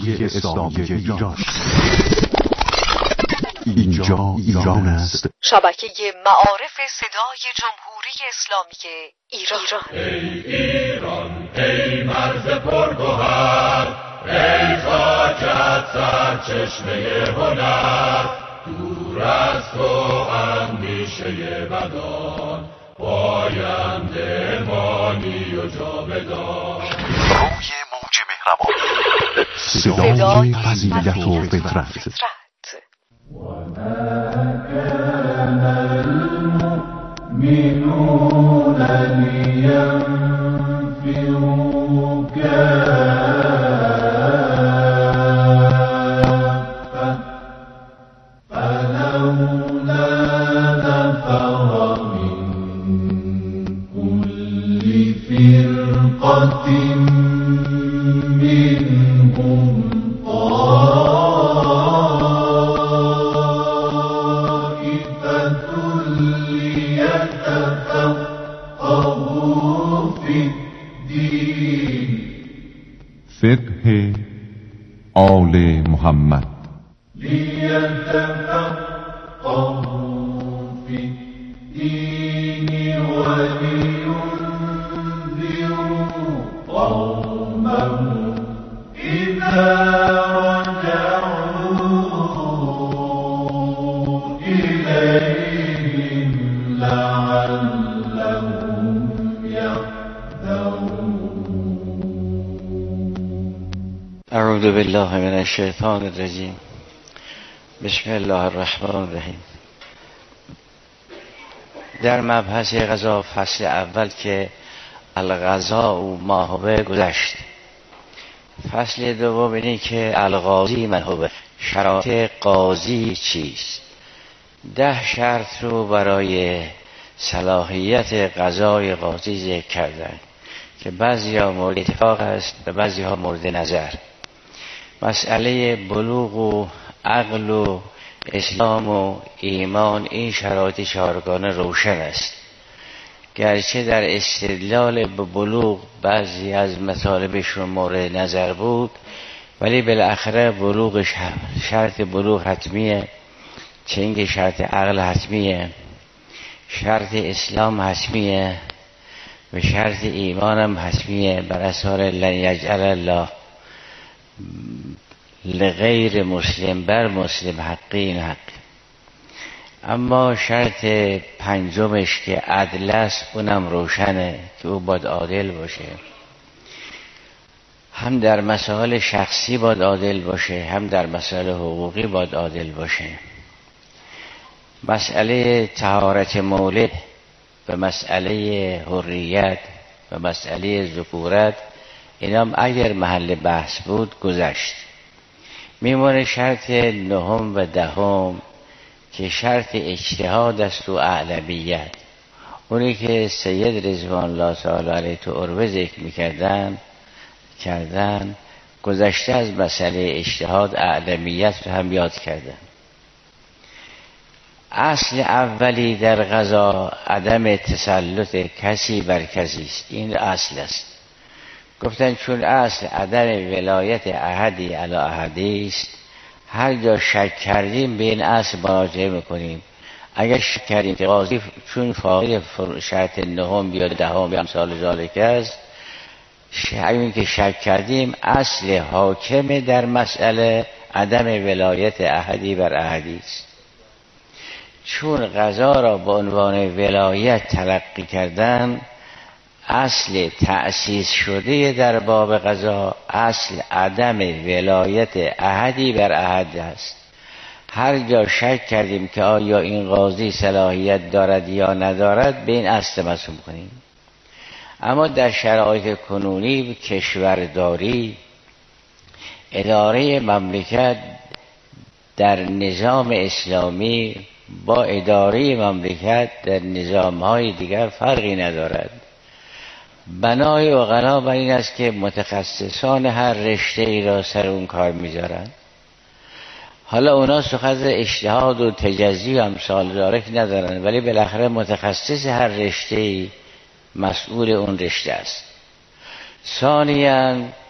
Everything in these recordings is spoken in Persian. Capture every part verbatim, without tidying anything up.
جمهوری اسلامی ایران. اینجا ایران است. شبکه معارف صدای جمهوری اسلامی ایران. ای ایران، ای مرز پرگوهر، ای خاکت سرچشمه هنر، دور از تو اندیشه بدان، پاینده مانی و جاودان. روی موج مهربان، صدای فضیلت و فطرت. وما كان المؤمنون لينفروا كافة فلولا نفر من كل فرقة منهم فقه آل محمد لیتفقهوا فی الدین ولینذروا قومهم اذا رجعوا الیهم لعلهم یحذرون. اعوذ بالله من الشیطان الرجیم. بسم الله الرحمن الرحیم. در مبحث غذا فصل اول که الغذا و ماهوه گذشت. فصل دوم اینه که الغازی منهوه، شرایط قاضی چیست. ده شرط رو برای صلاحیت غذای قاضی ذکر کردن که بعضی ها مورد اتفاق است و بعضی ها مورد نظر. مسئله بلوغ و عقل و اسلام و ایمان، این شرایط چهارگانه روشن است. گرچه در استدلال به بلوغ بعضی از مطالبشون مورد نظر بود، ولی بالاخره بلوغ شرط بلوغ حتمیه، چه اینکه شرط عقل حتمیه، شرط اسلام حتمیه و شرط ایمان هم حتمیه بر اساس لن یجعل الله لغیر مسلم بر مسلم حقی، این حق. اما شرط پنجمش که عدل است، اونم روشنه که او باید عادل باشه، هم در مسائل شخصی باید عادل باشه، هم در مسائل حقوقی باید عادل باشه. مسئله طهارت مولد و مسئله حریت و مسئله ذکورت، اینام اگر محل بحث بود گذشت. میمونه شرط نهم و دهم که شرط اجتهاد است و اعلمیت، اونی که سید رضوان الله تعالی علیه تو عروه ذکر میکردن کردن گذشته از مسئله اجتهاد اعلمیت رو هم یاد کردن. اصل اولی در غذا عدم تسلط کسی بر کسی است، این اصل است. گفتن چون اصل عدم ولایت احدی علی احدی است، هر جا شک کردیم به این اصل مراجعه میکنیم. اگر شک کردیم که قاضی چون فاقد شرط نهم یا دهم یا امثال ذالک است، همین که شک کردیم اصل حاکم در مسئله عدم ولایت احدی بر احدی است. چون غذا را به عنوان ولایت تلقی کردن، اصل تأسیس شده در باب غذا اصل عدم ولایت احدی بر احد است. هر جا شک کردیم که آیا این قاضی صلاحیت دارد یا ندارد، به این اصل مسئول کنیم. اما در شرایط کنونی کشورداری، اداره مملکت در نظام اسلامی با اداره مملکت در نظام‌های دیگر فرقی ندارد. بنای عقلا بر این است که متخصصان هر رشته ای را سر اون کار میذارن. حالا اونا سخت اجتهاد و تجزی و امثال ذالک ندارن، ولی بالاخره متخصص هر رشته ای مسئول اون رشته است. ثانیاً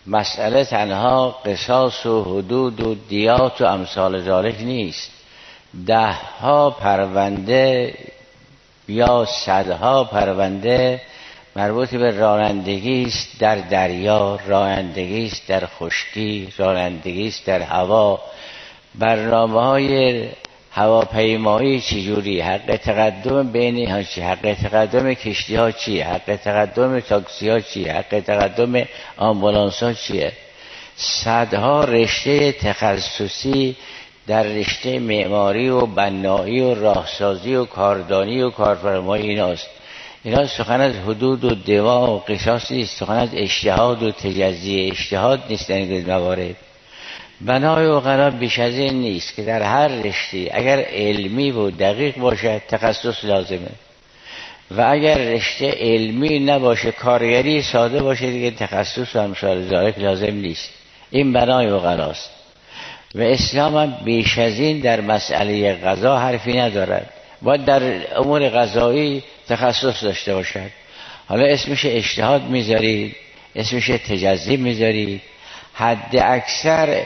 مسئله تنها قصاص و حدود و دیات و امثال ذالک نیست. ده ها پرونده یا صدها پرونده مربوط به رانندگی است در دریا، رانندگی است در خشکی، رانندگی است در هوا. برنامه های هواپیمایی چجوری، حق تقدم بین ها چی، حق تقدم کشتی ها چیه، حق تقدم تاکسی ها چیه، حق تقدم آمبولانس ها چیه. صدها رشته تخصصی در رشته معماری و بنایی و راهسازی و کاردانی و کارفرمایی ایناست. اینا سخن از حدود و دوا و قصاص نیست، سخن از اجتهاد و تجزیه اجتهاد نیست. در این موارد بنای عقلا بیش از این نیست که در هر رشته اگر علمی و دقیق باشد تخصص لازمه و اگر رشته علمی نباشه، کارگری ساده باشه، دیگه تخصص و امثال ذالک لازم نیست. این بنای عقلاست. و اسلام هم بیش از این در مسئله قضا حرفی ندارد. باید در امور قضایی تخصص داشته باشد. حالا اسمش اجتهاد میذارید، اسمش تجزی میذارید، حد اکثر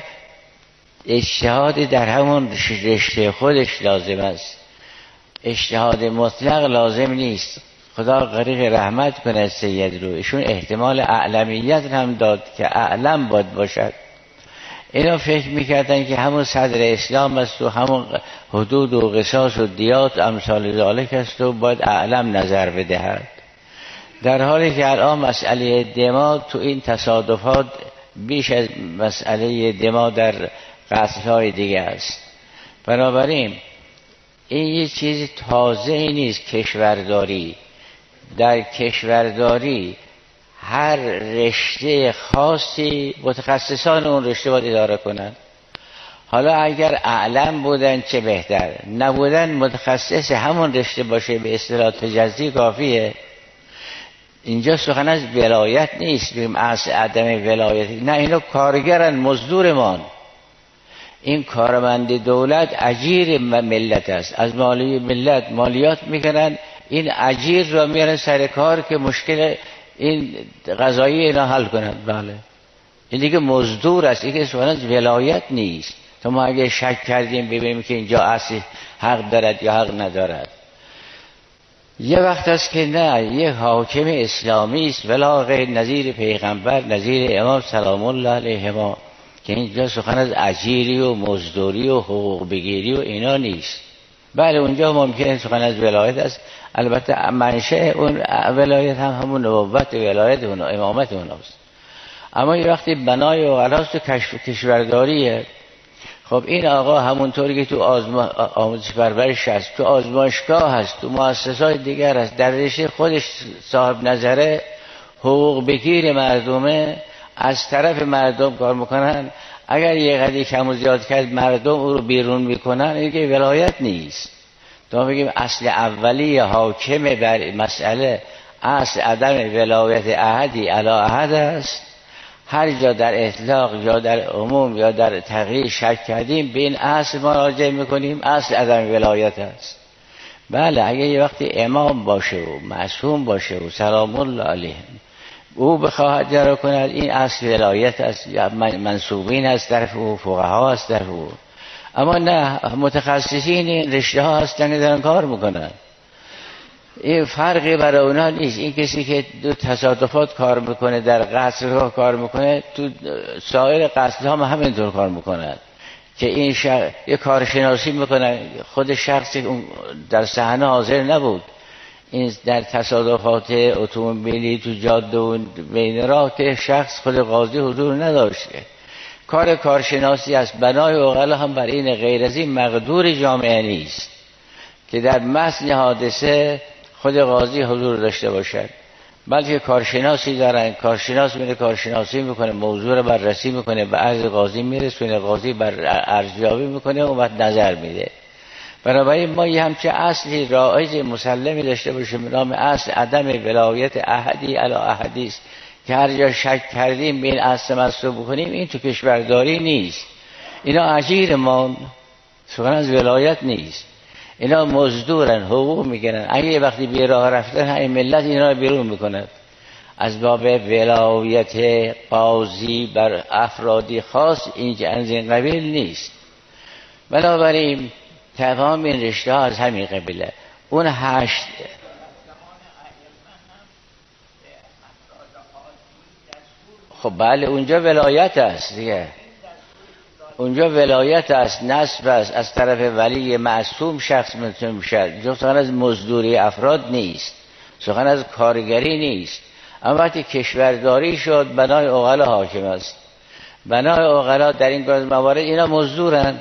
اجتهاد در همون رشته خودش لازم است. اجتهاد مطلق لازم نیست. خدا غریق رحمت کنه سید رو، ایشون احتمال اعلمیت هم داد که اعلم باید باشد. اینا فکر میکردن که همون صدر اسلام است و همون حدود و قصاص و دیات و امثال ذالک است و باید اعلم نظر بدهد، در حالی که الان مسئله دما تو این تصادفات بیش از مسئله دما در قتل‌های دیگه است. بنابراین این یه چیز تازه ای نیست. کشورداری، در کشورداری هر رشته خاصی متخصصان اون رشته باید اداره کنند. حالا اگر اعلم بودن چه بهتر، نبودن متخصص همون رشته باشه به اصطلاح تجزی کافیه. اینجا سخن از ولایت نیست، بگیم اصل عدم ولایت، نه، اینا کارگرن، مزدورمان. این کارمند دولت اجیر ملت است، از مالی ملت مالیات میکنن، این اجیر را میارن سر کار که مشکل این قضایی اینا حل کنند. بله، این دیگه مزدور است، این که سخن از ولایت نیست. تو ما اگه شک کردیم ببینیم که اینجا اصل حق دارد یا حق ندارد. یه وقت است که نه، یه حاکم اسلامی است ولا غیر، نظیر پیغمبر، نظیر امام سلام الله علیهما، که اینجا سخن از اجیری و مزدوری و حقوق بگیری و اینا نیست. بله اونجا ممکنه سخن از ولایت است، البته منشأ اون ولایت هم همون نبوت ولایت اون امامت اوناست. اما یه وقتی بنای و علاست و کشورداریه. خب این آقا همونطوری که تو آموزش پرورش هست، تو آزمایشگاه هست، تو مؤسسات دیگر هست، در رشته خودش صاحب نظره، حقوق بگیر مردمه، از طرف مردم کار میکنن. اگر یه قدری کم و زیاد کرد مردم او رو بیرون میکنن، این که ولایت نیست. تو بگیم اصل اولی حاکم بر مسئله اصل عدم ولایت احدی علی احد است. هر جا در اطلاق یا در عموم یا در تغییر شک کردیم به این اصل مراجعه میکنیم، اصل عدم ولایت است. بله اگه یه وقتی امام باشه و معصوم باشه و سلام الله علیه او بخواهد جرا کند، این اصل ولایت است، یا منصوبین از طرف او، فقها از طرف او. اما نه، متخصصین این رشته ها هستن که دارن کار میکنن. این فرقی برای اونا نیست. این کسی که دو تصادفات کار میکنه، در قتل ها کار میکنه، تو سایر قتل ها هم همینطور کار میکنه که این شخص یه کارشناسی میکنه، خود شخصی در صحنه حاضر نبود. این در تصادفات اتومبیلی تو جاده و بین راه که شخص خود قاضی حضور نداشته، کار کارشناسی است. بنای عقلا هم بر این غیر از این مقدور جامعه نیست که در متن حادثه خود قاضی حضور داشته باشد، بلکه کارشناسی دارن، کارشناس میره کارشناسی میکنه، موضوع رو بررسی میکنه، به عرض قاضی میرسونه، قاضی بر ارزیابی میکنه و بعد نظر میده. بنابراین ما یه همچه اصلی رایج مسلمی داشته باشیم به نام اصل عدم ولایت احدی علی احدی است که هر جا شک کردیم به این اصل مصلوب بکنیم. این تو کشورداری نیست. اینا اجیر ما، سخن از ولایت نیست. اینا مزدورن، حقوق میگیرن. اگه یه وقتی بی راه رفتن، همین ملت اینا رو بیرون میکنند. از باب ولایت قاضی بر افرادی خاص این از این قبیل نیست. بنابراین تمام این رشته ها از همین قبیله. اون هشت خب بله اونجا ولایت است دیگه، اونجا ولایت است، نسب است، از طرف ولی معصوم شخص میتونه میشه. اینجا سخن از مزدوری افراد نیست، سخن از کارگری نیست. اما وقتی کشورداری شد بنای عقلا حاکم است. بنای عقلا در این موارد اینا مزدورن،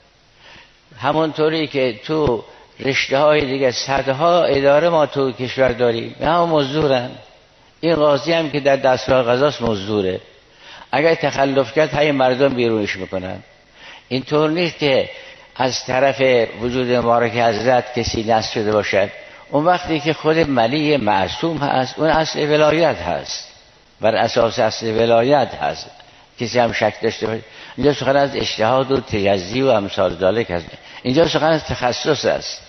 همونطوری که تو رشته های دیگه صدها اداره ما تو کشورداری هم مزدورن. این قاضی هم که در دستگاه قضاست مزدوره، اگر تخلف کرد های مردم بیرونش میکنن. اینطور نیست که از طرف وجود مبارک حضرت کسی نصب شده باشد. اون وقتی که خود ملی معصوم هست اون اصل ولایت هست، بر اساس اصل ولایت هست، کسی هم شک داشته باشه. اینجا سخن از اجتهاد و تجزی و امثال ذالک هست. اینجا سخن از تخصص است.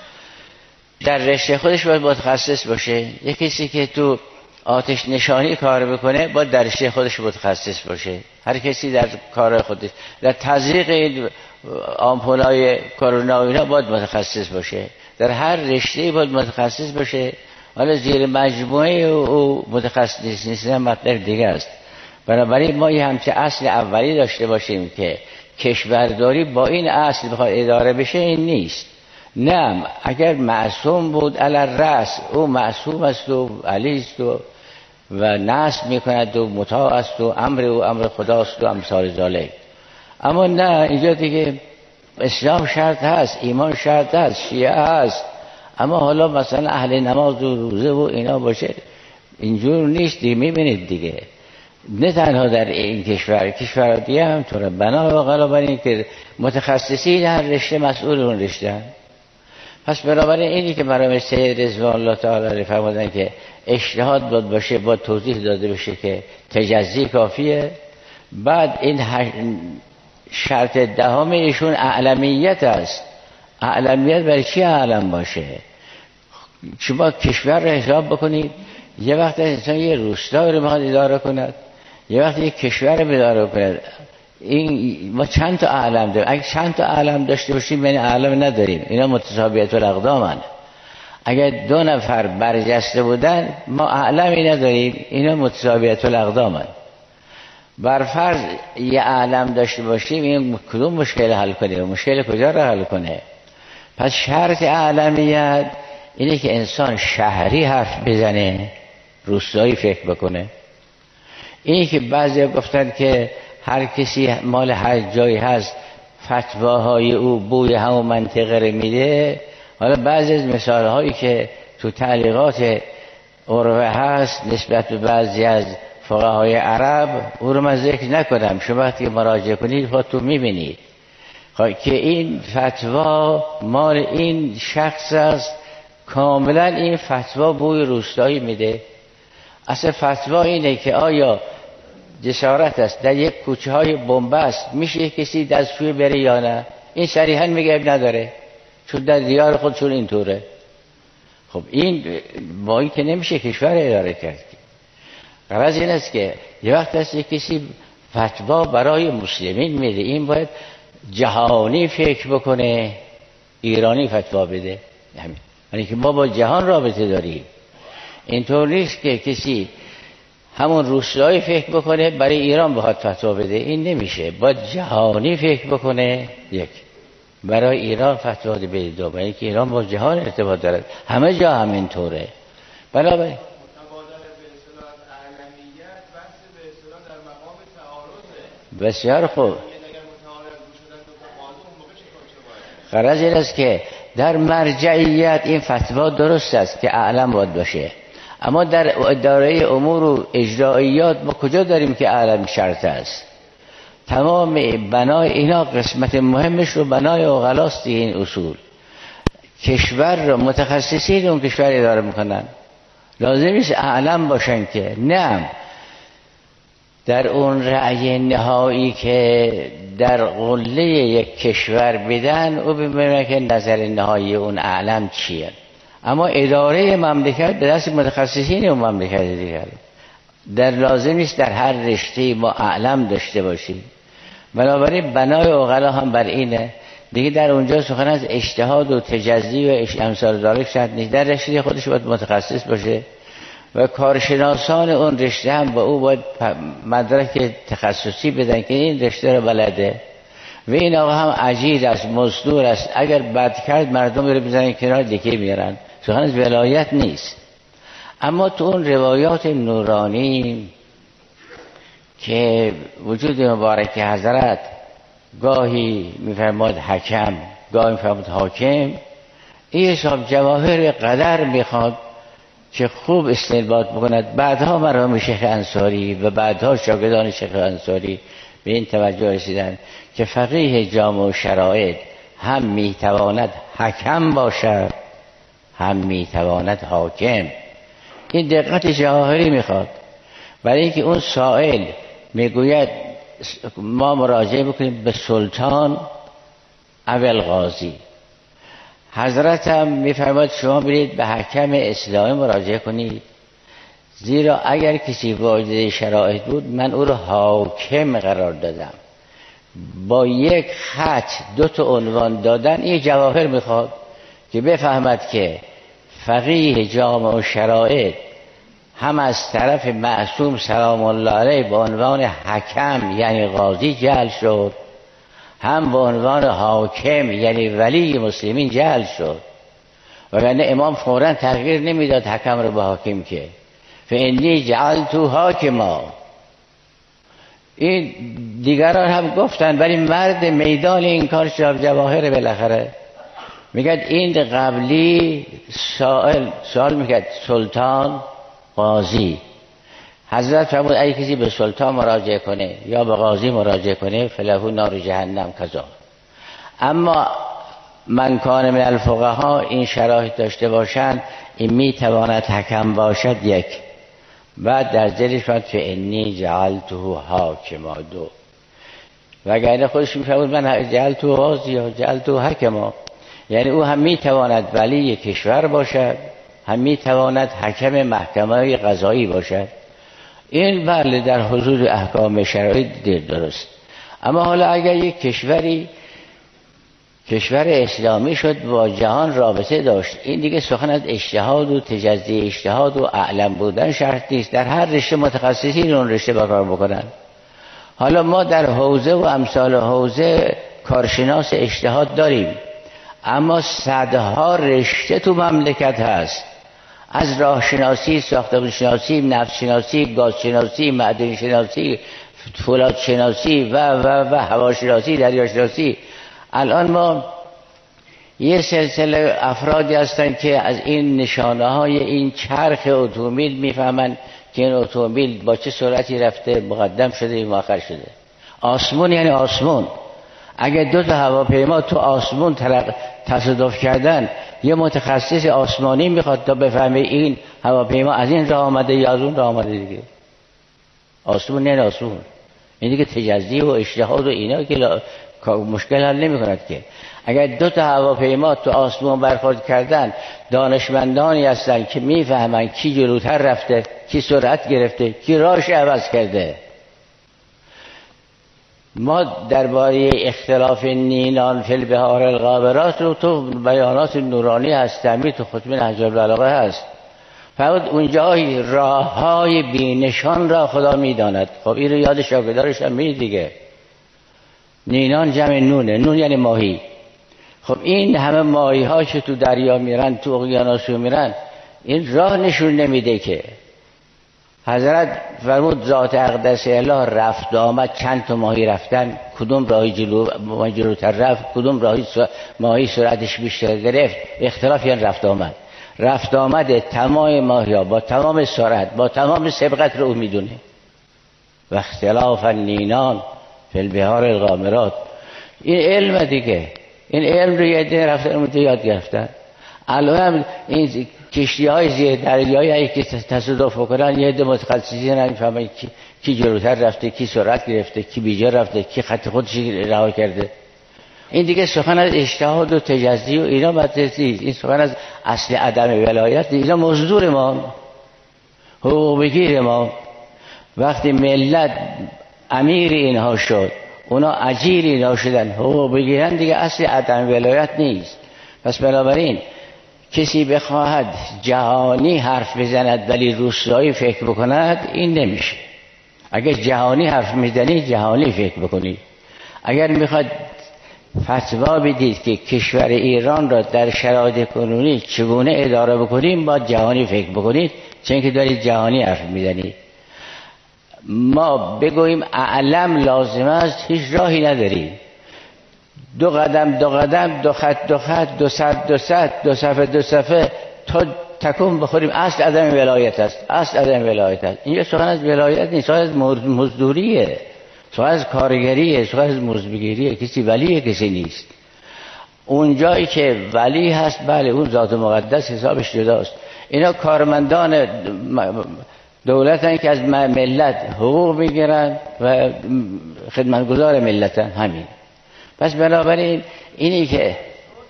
در رشته خودش باید متخصص باشه. یک کسی که تو آتش نشانی کار بکنه باید در رشته خودش متخصص باشه. هر کسی در کار خودش، در تزریق آمپولای کرونا و اینا باید متخصص باشه. در هر رشته باید متخصص باشه. حالا زیر مجموعه او متخصص نیستن مطلب دیگه است. بنابراین ما یه همچه اصل اولی داشته باشیم که کشورداری با این اصل بخواد اداره بشه این نیست. نه، اگر معصوم بود علی الرأس، او معصوم است و علی است و و نصب میکند و مطاع است و امر او امر خداست و امثال ذالک. اما نه، اینجا دیگه اسلام شرط هست، ایمان شرط هست، شیعه هست، اما حالا مثلا اهل نماز و روزه و اینا باشه اینجور نیست دیگه. میبینید دیگه نه تنها در این کشور، کشور دیگه هم طوره. بنا و غلا بر این که متخصصین هر رشته مسئول اون رشته. پس بنابراین اینی که برای سید رضوان الله تعالی علیه فرمودن که اجتهاد باید باشه، باید توضیح داده بشه که تجزی کافیه. بعد این شرط دهم ایشون اعلمیت است. اعلمیت برای چی اعلم باشه؟ شما کشور رو حساب بکنید، یه وقت انسان یه روستایی رو میخواد اداره کند، یه وقت یه کشور رو اداره کند. این ما چند تا اعلم داریم. اگه چند تا اعلم داشته باشیم یعنی اعلم نداریم. اینا متساویت الاقدامن. اگر دو نفر برجسته بودن ما اعلمی نداریم، اینا متساویت الاقدامن. بر فرض یه اعلم داشته باشیم این کدوم مشکل حل کنه؟ مشکل کجا رو حل کنه؟ پس شرط اعلمیت اینه که انسان شهری حرف بزنه، روستایی فکر بکنه. اینی که بعضی گفتن که هر کسی مال هر جایی هست فتواهای او بوی همون منطقه رو میده. حالا بعضی از مثالهایی که تو تعلیقات عروه هست نسبت به بعضی از فقهای عرب او رو من ذکر نکنم، شما وقتی مراجعه کنید خودتون میبینید که این فتوا مال این شخص است، کاملا این فتوا بوی روستایی میده. اصلا فتوا اینه که آیا جسارت است در یک کوچه های بنبست میشه کسی دستشوی بره یا نه؟ این صریحا میگه اب نداره، چون در دیار خودشون اینطوره. خب این با این که نمیشه کشور اداره کرد. غرض این است که یه وقت هست یک کسی فتوا برای مسلمین میده، این باید جهانی فکر بکنه، ایرانی فتوا بده. همین یعنی که ما با جهان رابطه داریم. اینطور نیست که کسی همون روستایی فکر بکنه برای ایران بخواد فتوا بده، این نمیشه. باید جهانی فکر بکنه، یک برای ایران فتوا بده، دو برای اینکه ایران با جهان ارتباط دارد، همه جا همینطوره. بنابراین بسیار خوب. غرض این است که در مرجعیت این فتوا درست است که اعلم باید باشه، اما در اداره امور و اجراییات ما کجا داریم که اعلم شرط است؟ تمام بنای اینا قسمت مهمش رو بنای عقلاست. این اصول کشور رو متخصصین اون کشور اداره میکنن، لازم نیست اعلم باشن که نه. در اون رأی نهایی که در قله یک کشور بدن او ببینه که نظر نهایی اون اعلم چیه، اما اداره مملکت به دست متخصصین اون مملکت دیگر. در لازم نیست در هر رشته ما اعلم داشته باشیم. بنابراین بنای عقلا هم بر اینه دیگه، در اونجا سخن از اجتهاد و تجزی و امثال ذالک شرط نیست، در رشته خودش باید متخصص باشه و کارشناسان اون رشته هم با او باید مدرک تخصصی بدن که این رشته رو بلده و این آقا هم عجیز است، مزدور است، اگر بد کرد مردم رو بزنن کنار دیگه میارن. سخن از ولایت نیست. اما تو اون روایات نورانی که وجود مبارک حضرت گاهی میفرماد حکم، گاهی میفرماد حاکم، این حساب جواهر قدر میخواد که خوب استنباط بکند. بعدها مرحوم شیخ انصاری و بعدها شاگردان شیخ انصاری به این توجه رسیدن که فقیه جامع و شرایط هم میتواند حکم باشد هم میتواند حاکم. این دقت جواهری میخواد، برای اینکه اون سائل میگوید ما مراجعه بکنیم به سلطان اول قاضی، حضرت هم میفرماید شما برید به حکم اسلامی مراجعه کنید، زیرا اگر کسی واجد شرایط بود من او رو حاکم قرار دادم. با یک خط دو تا عنوان دادن این جواهر میخواد که بفهمد که فقیه جامع و شرایط هم از طرف معصوم سلام الله علیه به عنوان حکم یعنی قاضی جعل شد، هم به عنوان حاکم یعنی ولی مسلمین جعل شد. وگرنه امام فوراً تغییر نمیداد حکم رو به حاکم که فانی جعلتو حاکما. این دیگران هم گفتن ولی مرد میدان این کار شب جواهر بالاخره میگد این قبلی سائل سوال میکرد سلطان قاضی، حضرت فرمود اگه کسی به سلطان مراجعه کنه یا به قاضی مراجعه کنه فلهو نار جهنم کذا. اما من کان من الفقها این شرایط داشته باشند این میتواند حکم باشد یک، بعد در ذیلش فرمود فانی جعلته حاکما دو، وگرنه خودش میفرمود من جعلته قاضی یا جعلته حکما، یعنی او هم میتواند ولی کشور باشد هم میتواند حکم محکمه قضایی باشد. این بله در حدود احکام شرعی دیر درست. اما حالا اگر یک کشوری کشور اسلامی شد با جهان رابطه داشت، این دیگه سخن از اجتهاد و تجزی اجتهاد و اعلم بودن شرط نیست، در هر رشته متخصصین اون رشته کار بکنن. حالا ما در حوزه و امثال حوزه کارشناس اجتهاد داریم، اما صدها رشته تو مملکت هست، از راه شناسی، ساختمان شناسی، نفت شناسی، گاز شناسی، معدن شناسی، فولاد شناسی و و و هوا شناسی، دریا شناسی. الان ما یه سلسله افرادی هستن که از این نشانه های این چرخ اتومبیل میفهمن که این اتومبیل با چه سرعتی رفته، مقدم شده یا مؤخر شده. آسمون یعنی آسمون، اگه دو تا هواپیما تو آسمون تلق... تصادف کردن یه متخصص آسمانی میخواد تا بفهمه این هواپیما از این راه آمده یا از اون راه آمده دیگه. آسمون یعنی آسمون. این دیگه تجزی و اجتهاد و اینا که لا... مشکل حل نمی کند که. اگر دو تا هواپیما تو آسمون برخورد کردن، دانشمندانی هستن که میفهمن کی جلوتر رفته، کی سرعت گرفته، کی راهش عوض کرده. ما درباره اختلاف نینان فی البحار الغابرات رو تو بیانات نورانی هستمی تو ختم نهج البلاغه هست. فقط اونجا راه های بینشان را خدا میداند. خب این رو یاد شاگردارش هم می دیگه. نینان جمع نونه، نون یعنی ماهی. خب این همه ماهی ها که تو دریا میرن، تو اقیانوس میرن، این راه نشون نمیده که. حضرت فرمود ذات اقدس اله رفت آمد، چند تا ماهی رفتن، کدوم راهی جلو ماهی جلوتر رفت، کدوم راهی ماهی سرعتش بیشتر گرفت، اختلاف یعنی رفت آمد. رفت آمد تمام ماهی ها با تمام سرعت با تمام سبقت رو میدونه. و اختلاف النینان فی البحار الغامرات، این علم دیگه. این علم رو یه ده رفتن اون یاد گرفتن. الان این کشتی های زیر دریایی که تصادف کنن یه ده متخصصین نمیفهمن کی کی جلوتر رفته، کی سرعت گرفته، کی بیجا رفته، کی خط خودش رها کرده. این دیگه سخن از اجتهاد و تجزی و اینا مدرسه نیست. این سخن از اصل عدم ولایت، اینا مزدور ما، حقوق بگیر ما. وقتی ملت امیر اینها شد، اونا اجیر اینها شدن، حقوق بگیرن، دیگه اصل عدم ولایت نیست. پس بنابراین کسی بخواهد جهانی حرف بزند ولی روستایی فکر بکند، این نمیشه. اگر جهانی حرف میزنید جهانی فکر بکنید. اگر میخواد فتوا بدید که کشور ایران را در شرایط کنونی چگونه اداره بکنیم، با جهانی فکر بکنید، چون که دارید جهانی حرف میزنید. ما بگوییم اعلم لازم است، هیچ راهی نداریم. دو قدم دو قدم، دو خط دو خط، دو صد دو صد، دو صفحه دو صفحه تا تکون بخوریم اصل عدم ولایت است، اصل عدم ولایت است. اینجا سخن از ولایت نیست، سخن از مزدوریه، سخن از کارگریه، سخن از مزدگیریه. کسی ولیه، کسی نیست. اون جایی که ولی هست، بله اون ذات مقدس حسابش جداست. اینا کارمندان دولتن که از ملت حقوق میگیرن و خدمتگزار ملتن، همین. پس بنابراین اینی که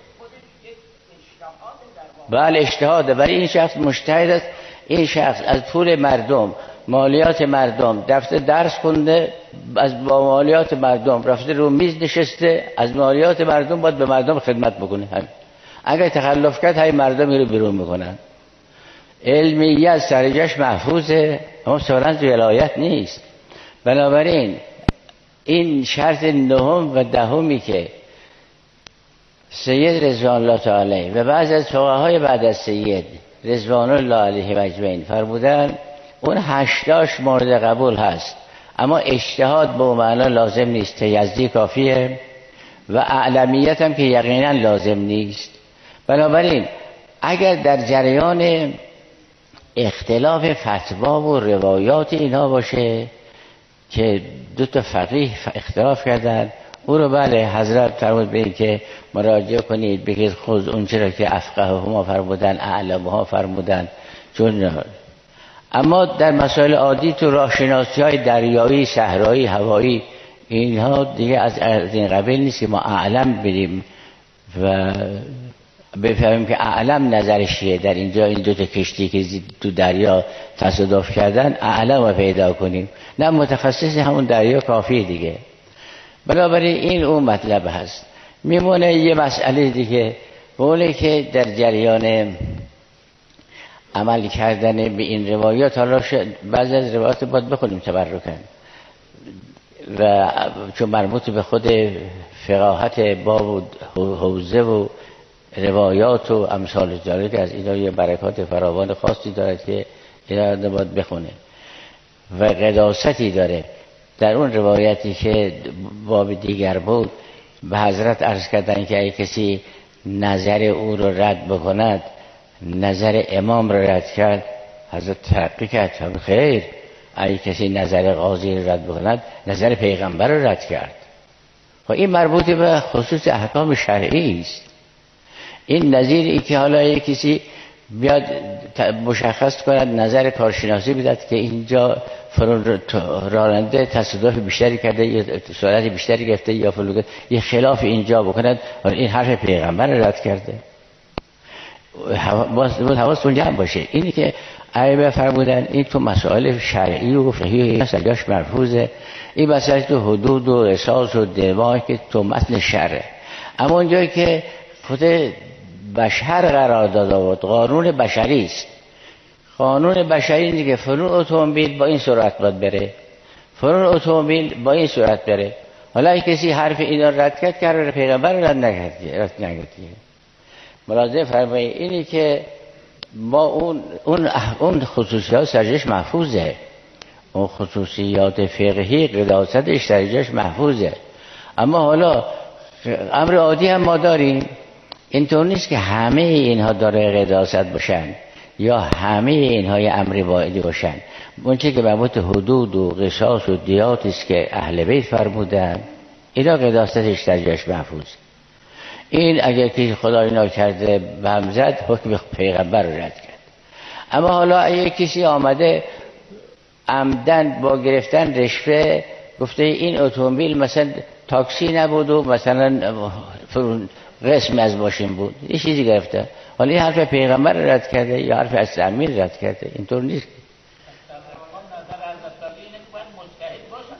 بله اجتهاده، ولی این شخص مجتهد است. این شخص از پول مردم، مالیات مردم رفته درس خونده، از با مالیات مردم رفته رو میز نشسته، از مالیات مردم باید به مردم خدمت بکنه. همین. اگر تخلف کرد های مردم رو بیرون میکنن. علمیت سرجش محفوظه، اما سوالنز ولایت نیست. بنابراین این شرط نهم و دهمی که سید رضوان الله تعالی و بعض از فقهای بعد از سید رضوان الله علیه اجمعین فرمودن، اون هشتاش مورد قبول هست، اما اجتهاد به معنا لازم نیست، یزدی کافیه و اعلمیت هم که یقینا لازم نیست. بنابراین اگر در جریان اختلاف فتوا و روایات اینها باشه که دو تا فقیه اختلاف کردن، او رو بله حضرت فرمود به این که مراجعه کنید، بگید خود اون چرا که افقه ها فرمودن، اعلم ها فرمودن. چون اما در مسائل عادی تو راهشناسی های دریایی، صحرایی، هوایی، اینها دیگه از این قبیل نیست که ما اعلم بریم و بفهمیم که اعلم نظرش چیه. در اینجا این دو تا کشتی که تو دریا تصادف کردن اعلم رو پیدا کنیم، نه متخصص همون دریا کافیه دیگه. بنابراین این اون مطلب هست. میمونه یه مسئله دیگه، اونه که در جریان عمل کردن به این روایات، حالا بعضی از روایات باید بخونیم تبرکن و چون مربوط به خود فقاهت باب و حوزه و روایات و امثال جالب از اینا یه برکات فراوان خاصی دارد که اینا باید بخونه و قداستی داره. در اون روایتی که باب دیگر بود به حضرت عرض کردن که اگه کسی نظر او رو رد بکند، نظر امام رو رد کرد، حضرت ترقی کرد خیر، اگه کسی نظر قاضی رو رد بکند، نظر پیغمبر رو رد کرد. و این مربوط به خصوص احکام شرعی است. این نظیری که حالا یک کسی بیاد مشخص کند، نظر کارشناسی بدهد که اینجا فرون راننده تصادف بیشتری کرده یا سرعت بیشتری گرفته یا فلوگه، یه خلاف اینجا بکند، این حرف پیغمبر رد کرده. باید حواستون جمع باشه. اینی که ائمه فرمودن این تو مسائل شرعی و فقهی مسائلش مرفوضه، این مسائل تو حدود و قصاص و دماء که تو متن شرعه. اما اونجایی که خود بشر قرار داده بود، قانون بشری است. قانون بشری دیگه فرون اتومبیل با این سرعت باید بره، فرون اتومبیل با این سرعت بره. حالا اگه کسی حرف اینا رد کرد که حرف پیغمبر رد نکرد، رد نکرد. ملاحظه فرمایید اینی که ما اون اون اون خصوصیات سرجش محفوظه، اون خصوصیات فقهی قداستش سرجش محفوظه. اما حالا امر عادی هم ما داریم، اینطور نیست که همه اینها داره قداست باشن یا همه اینها امر واحدی باشن. اون چه که مربوط حدود و قصاص و دیات است که اهل بیت فرمودن، اینا قداستش سرجش محفوظ. این اگر که خدا اینا کرده به هم زد، حکم پیغمبر رو رد کرد. اما حالا اگر کسی آمده عمدن با گرفتن رشوه گفته این اتومبیل مثلا تاکسی نبود و مثلا قسم از ماشین بود، یه چیزی گرفته، حالا این حرف پیغمبر رد کرده یا حرف از امیر رد کرده، اینطور نیست.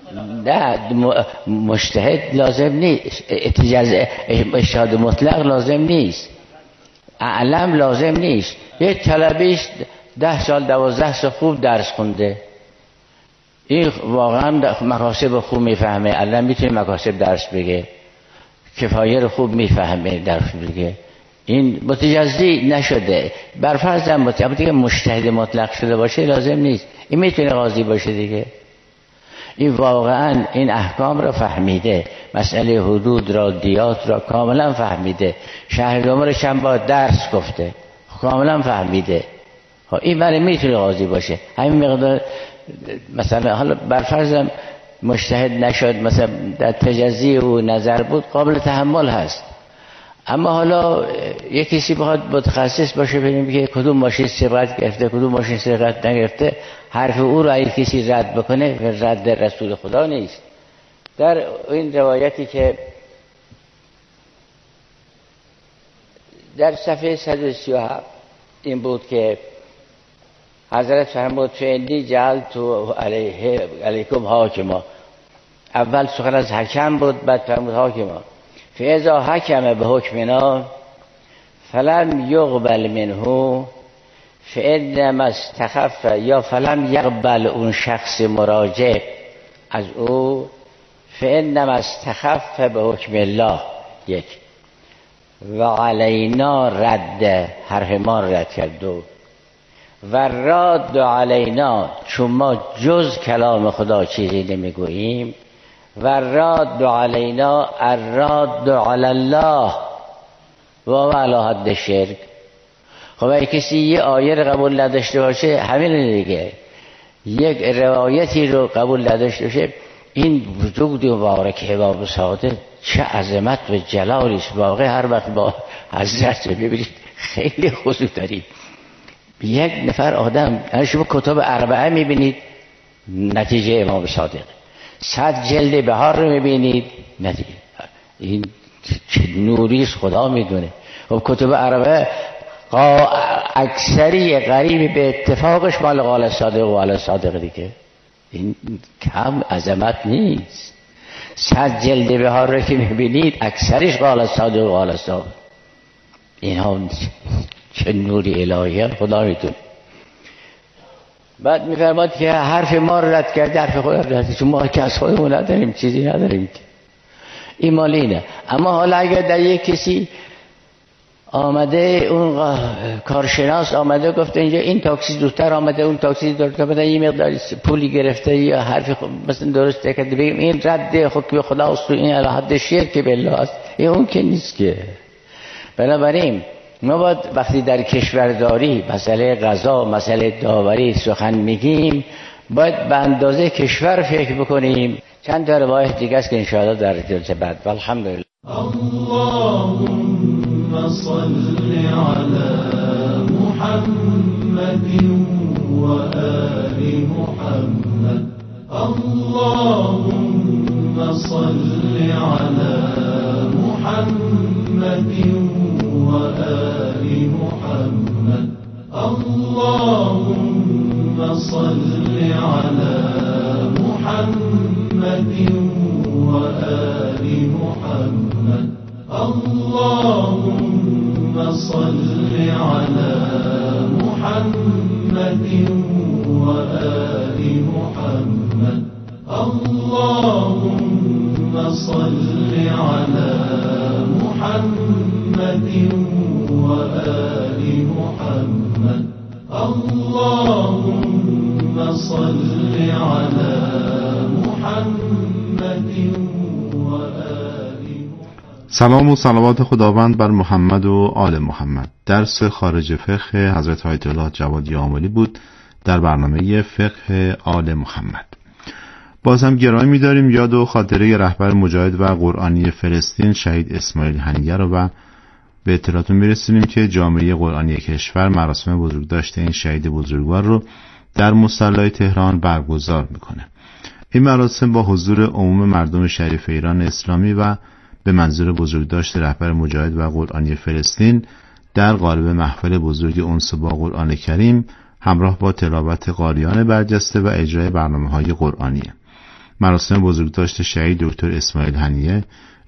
نه مجتهد لازم نیست، اجتهاد مطلق لازم نیست، اعلم لازم نیست. یک طلبیش ده سال دوازده سال خوب درس خونده، این واقعا مکاسب خوب میفهمه، اعلم میتونه مکاسب درس بگه، کفایه رو خوب میفهمه درس بگه، این متجزی نشده. بر فرض مطلق مجتهد مطلق شده باشه لازم نیست، این میتونه قاضی باشه دیگه. این واقعا این احکام را فهمیده، مسئله حدود را دیات را کاملا فهمیده، شهر عمرش هم با درس گفته کاملا فهمیده، این برای میتونه قاضی باشه. همین مقدار مثلا حالا برفرضم مجتهد نشد، مثلا در تجزی و نظر بود قابل تحمل هست، اما حالا یک کسی بخواد متخصص باشه ببینیم که کدوم ماشین سبقت گرفته کدوم ماشین سبقت نگرفته، حرف او را اگه کسی رد بکنه و رد رسول خدا نیست. در این روایتی که در صفحه صد و سی و هفت این بود که حضرت فرمود فعلی جعلت علیه علیکم حاکما، اول سخن از حکم بود، بعد فرمود حاکما، فاذا حکم به حکمنا فلم یقبل منه فانما استخف، یا فلم یقبل اون شخص مراجع از او فانما استخف به حکم الله، یک و علینا رد، حرف ما رد کرد، دو و راد علینا، چون ما جز کلام خدا چیزی نمیگوییم، و راد علینا الراد علی الله و علی حد شرک. خب اگه کسی یه آیه رو قبول نداشته باشه همین دیگه، یک روایتی رو قبول نداشته باشه، این وجود مبارک امام صادق چه عظمت و جلالی است. واقع هر وقت با حضرت ببینید خیلی خضوع دارید. یک نفر آدم، شما کتاب اربعه میبینید نتیجه امام صادق، صد جلد بهار رو میبینید نتیجه، این چه نوریست خدا میدونه. و کتاب اربعه اکثری قریب به اتفاقش مال قال صادق و قال صادق دیگه، این کم عظمت نیست. صد جلد بهار رو که میبینید اکثرش قال صادق و قال صادق، اینها چه نوری الهی خدا میدونه. بعد میفرماد که حرف ما رو رد کرده، حرف خدا رو رد، چون ما کس خودمون نداریم، چیزی نداریم، این مال اینه. اما حالا اگر در یک کسی آمده، اون کارشناس آمده گفته اینجا این تاکسی زودتر آمده، اون تاکسی زودتر آمده، این مقدار پولی گرفته یا حرف مثلا درسته کرده، بگیم این رد حکم خداست و این علی حد شرک بالله است، این اون که نیست که. بنابراین ما باید وقتی در کشورداری مسئله قضا، مسئله داوری سخن میگیم، باید به اندازه کشور فکر بکنیم. چند تا روایت دیگه است که انشاءالله در جلسه بعد. والحمدلله. اللهم صل على محمد و آل محمد. اللهم صل على محمد وآل محمد. اللهم صل على محمد وآل محمد. اللهم صل على محمد وآل محمد. اللهم صل على محمد وآل محمد. اللهم صل على محمد وآل. سلام و صلوات خداوند بر محمد و آل محمد. درس خارج فقه حضرت آیت الله جوادی آملی بود در برنامه فقه آل محمد. باز هم گرامی می‌داریم یاد و خاطره رهبر مجاهد و قرآنی فلسطین شهید اسماعیل هنیه رو و به اطلاعتون میرسونیم که جامعه قرآنی کشور مراسم بزرگداشت این شهید بزرگوار رو در مصلی تهران برگزار میکنه. این مراسم با حضور عموم مردم شریف ایران اسلامی و به منظور بزرگداشت رهبر مجاهد و قرآنی فلسطین در قالب محفل بزرگ انس با قرآن کریم همراه با تلاوت قاریان برجسته و اجرای برنامه‌های قرآنی. مراسم بزرگداشت شهید دکتر اسماعیل هنیه